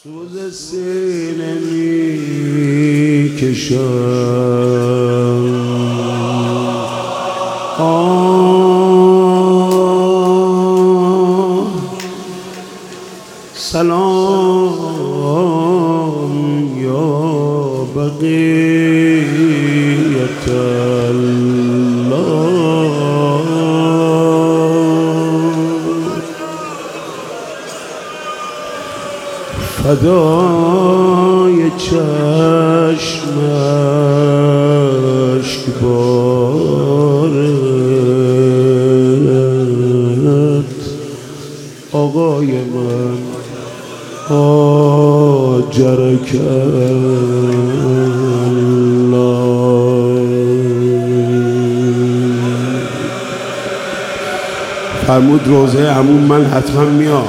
سوز سینه می کشم سلام یا بقیت الله فدای چشم اشکبارت آقای من آجرک الله. فرمود روزه عموم من حتما میام.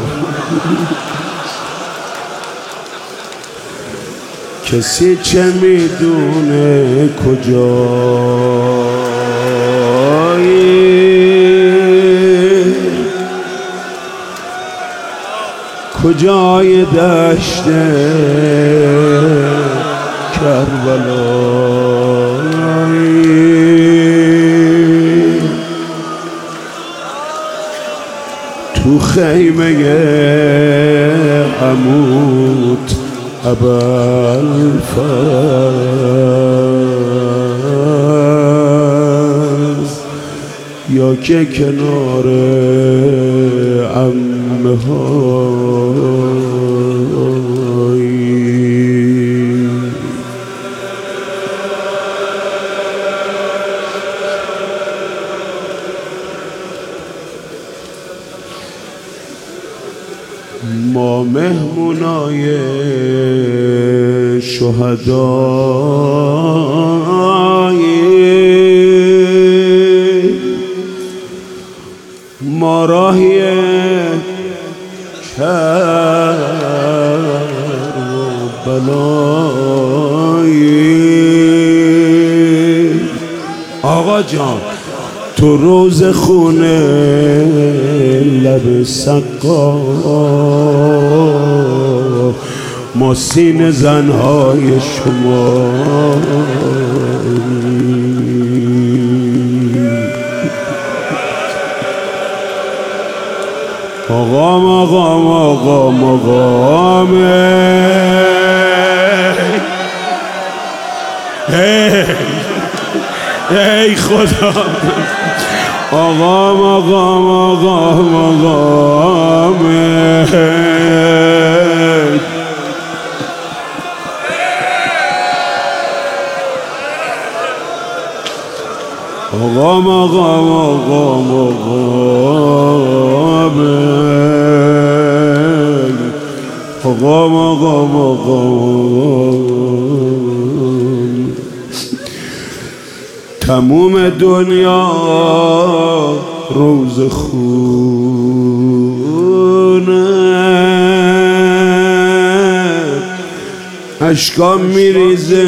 کسی چه میدونه کجای دشت کربلایی تو خیمه عمود ابوالفضل یا که کنار عمه هایی ما مهمونای شهدایی ما راهی کربلایی. آقا جان تو روز خونه لب سقا ما سینه زنهای شما مقام ای خدا آقا مقام تموم دنیا روز خونه اشکام میریزه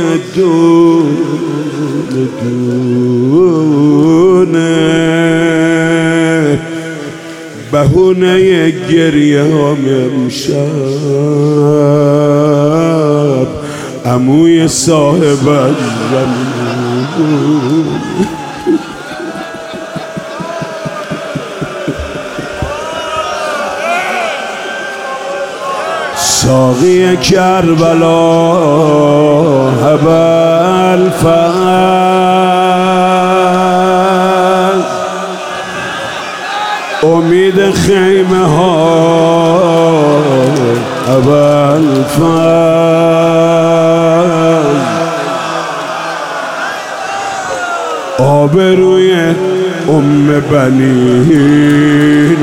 دونه دونه بهونه گریه هم امشب عموی صاحب زمین ساقی کربلا ابوالفضل امید خیمه ها ابوالفضل آبروی بنین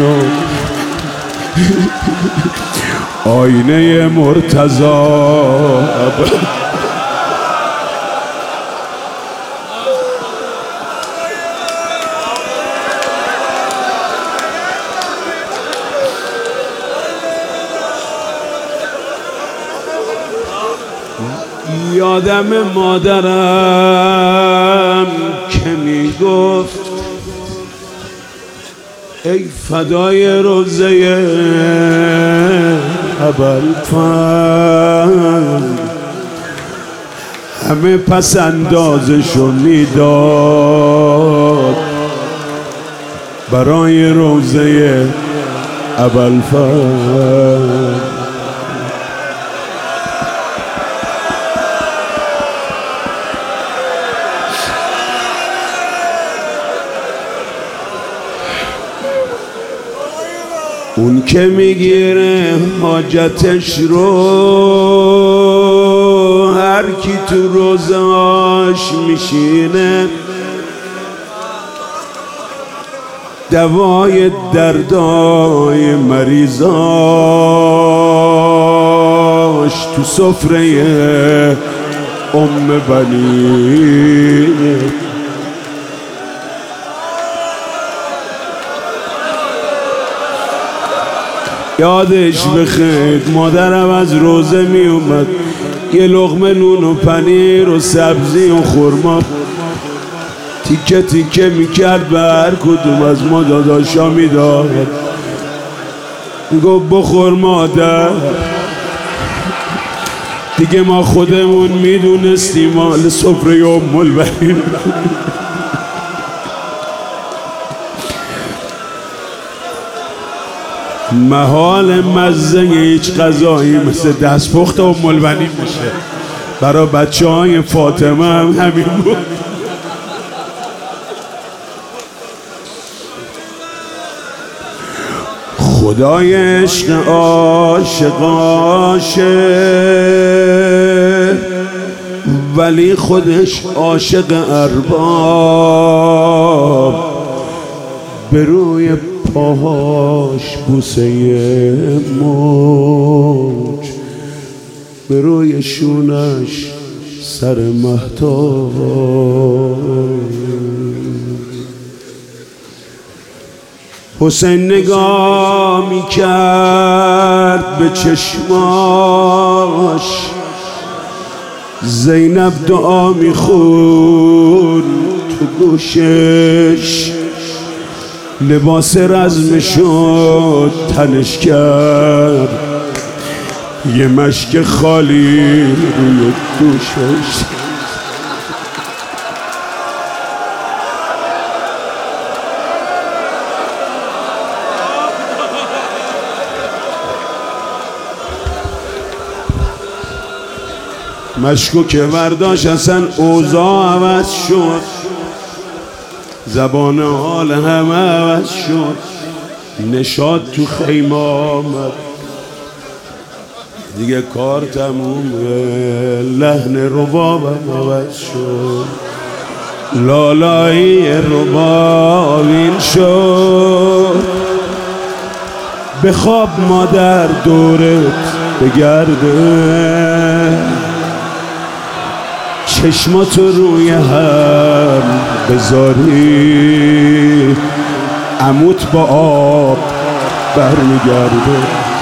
آینه مرتضی یادم مادرم که میگفت ای فدای روزه ابوالفضل همه پس اندازشو میداد برای روضه ابوالفضل. اون که میگیره حاجتش رو هر کی تو روزاش میشینه دوای دردای مریضاش تو سفره بنی. یادش بخیر مادرم از روزه می اومد یه لقمه نون و پنیر و سبزی و خرما تیکه تیکه میکرد به هر کدوم از ما داداشا میداد. گفت بخور مادر. دیگه ما خودمون میدونستیم مال سفره ام البنین. محال مزه هیچ غذایی مثل دستپخت ام البنین میشه. برای بچه های فاطمه هم همین بود. خدای عشق عاشق عاشق ولی خودش عاشق ارباب به روی پاهاش بوسه موج به روی شونش سر مهتاب. حسین نگاه میکرد به چشماش زینب دعا میخون تو گوشش لباس رزمشو تنش کرد یه مشک خالی روی دوشش. مشکو که برداشت اصلا اوضاع عوض شد زبان حال همه عوض شد نشاط تو خیمه آمد دیگه کار تمومه لحن ربابم عوض شد لالایی ربابین شد بخواب مادر دورت بگرده چشماتو روی هم بذاری عموت با آب برمیگرده.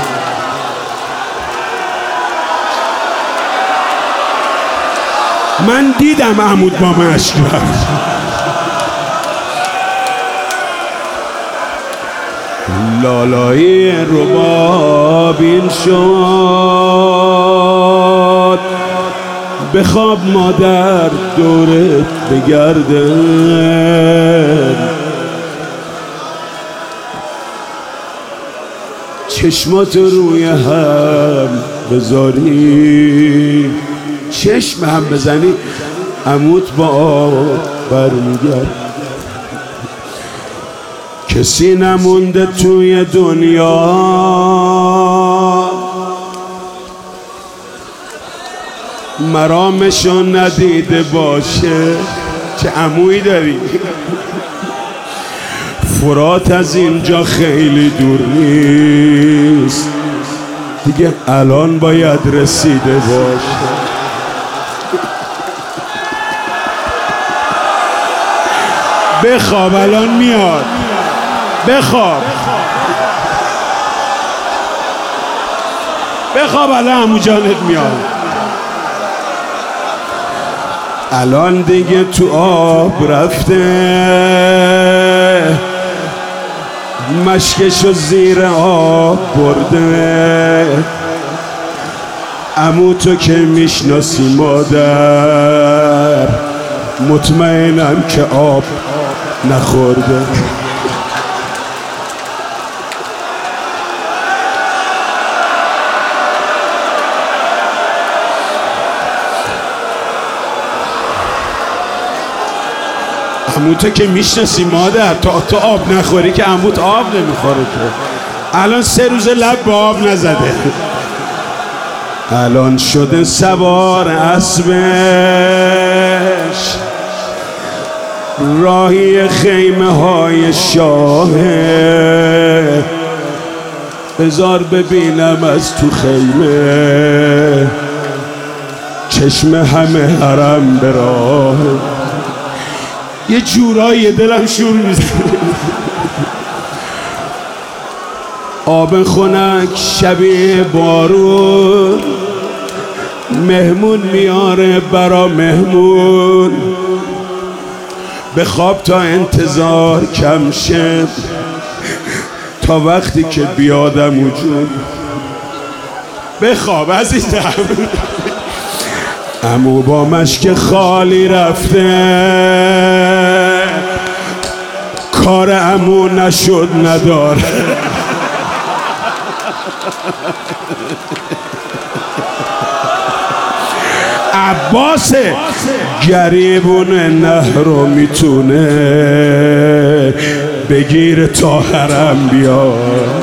من دیدم عموت با مشک رفت لالایی ربابین شد بخواب مادر دورت بگرده چشمات روی هم بذاری چشم هم بزنی عموت با آب برمیگرد. کسی نمونده توی دنیا مرامشو ندیده باشه. چه عمویی داری فرات از اینجا خیلی دور نیست دیگه الان باید رسیده باشه. بخواب الان میاد بخواب الان عمو جانت میاد الان دیگه تو آب رفته مشکشو زیر آب برده عمو تو که میشناسی مادر، مطمئنم که آب نخورده. عمو تو که میشناسی مادر، تو آب نخوری که عموت آب نمیخوره که. الان 3 روز لب به آب نزده، الان شده سوار اسبش، راهی خیمه های شاهه. بذار ببینم از تو خیمه، چشم همه حرم به راه. یه جورایی دلم شور میزنه. آب خنک شبیه بارون، مهمون میاره برا مهمون. به خواب تا انتظار کم شه، تا وقتی که بیادم وجود. بخواب عزیزم. عمو با مشک خالی رفته، کار عمو نشد نداره. عباس گریبون نهر رو میتونه بگیر تا حرم بیاد.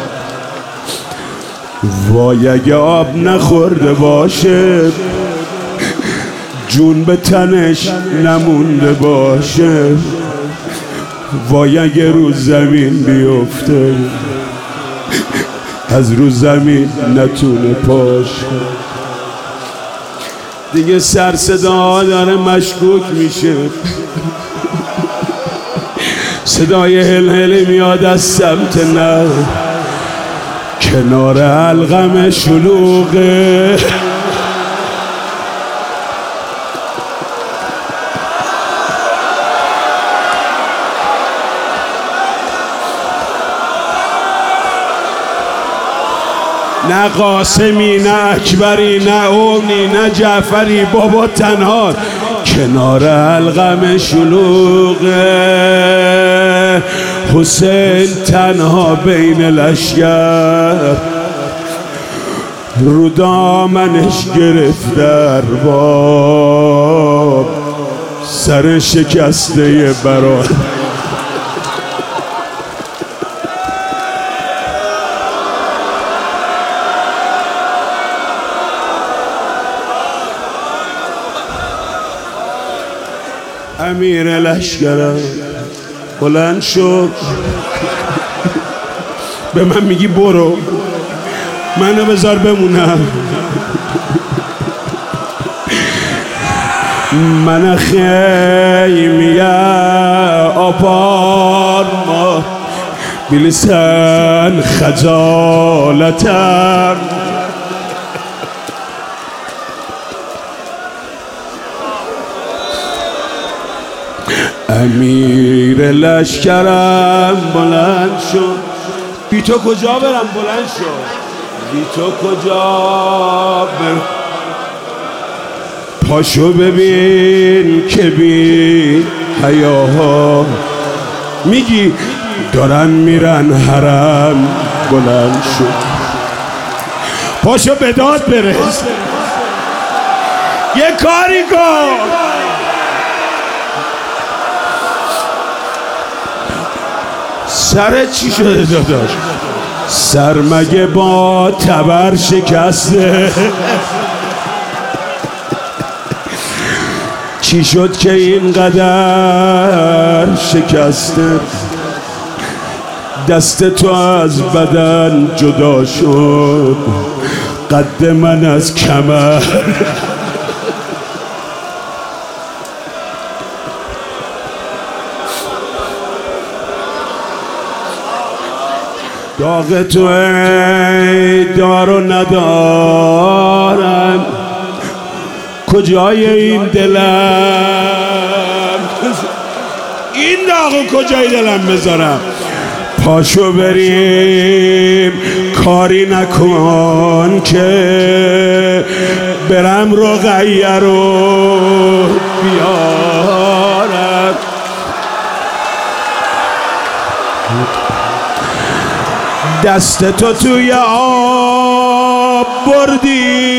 وای اگه آب نخورده باشه، جون به تنش نمونده باشه. وای اگه رو زمین بیفته، از رو زمین نتونه پاشه. دیگه سر صدا داره مشکوک میشه، صدای هل میاد از سمت نه، کنار الغم شلوغه. نه قاسمی، نه اکبری، نه اومی، نه جعفری، بابا تنها کنار الغم شلوغه. حسین تنها بین لشگر، رو دامنش گرفت در باب، سر شکسته برات. امیر لشکرم بلند شد، به من میگی برو، منو بذار بمونم. من خیمیه آپارما بلسان خجالتم. امیر لشکرم بلند شد، بی تو کجا برم؟ بلند شد، بی تو کجا برم؟ پاشو ببین که بی حیاها میگی دارن میرن حرم. بلند شد، پاشو به داد برس، یه کاری کن. سر چی شده داداش؟ سر مگه با تبر شکسته؟ چی شد که اینقدر شکسته؟ دست تو از بدن جدا شد، قد من از کمر. داغ تو ای دار و ندارم، کجای این دلم؟ این داغو کجای دلم بذارم؟ پاشو بریم کاری نکن که برم رقیه رو بیارم. دست تو توی آب بردی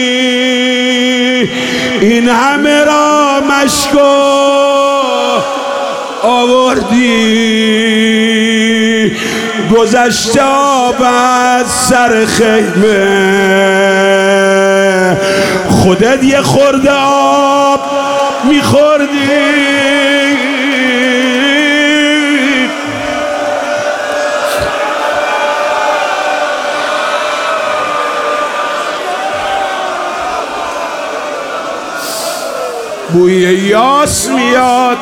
این همه را مشکو آوردی. گذشته آب از سر خیمه خودت یه خورده آب میخوردی. بوی یاس میاد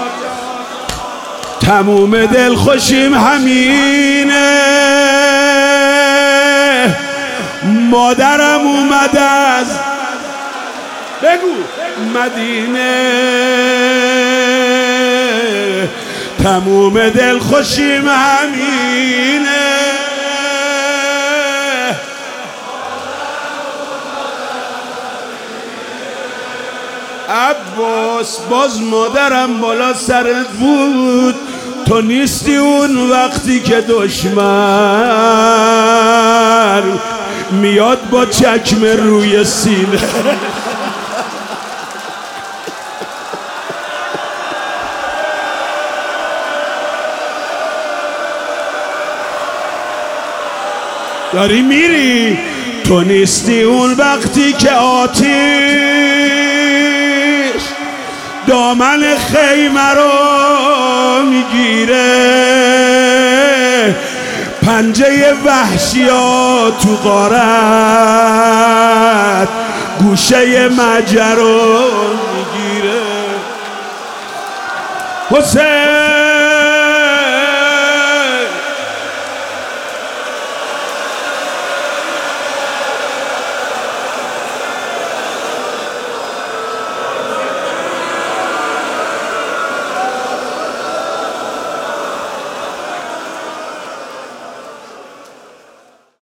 تموم دلخوشیم همینه. مادرم اومد از بگو مدینه تموم دلخوشیم همینه. عباس باز مادرم بالا سرت بود، تو نیستی اون وقتی که دشمن میاد با چکمه روی سینه. داری میری، تو نیستی اون وقتی که آتیش دامن خیمه رو میگیره، پنجه وحشیا تو غارت گوشه مجرو میگیره. حسین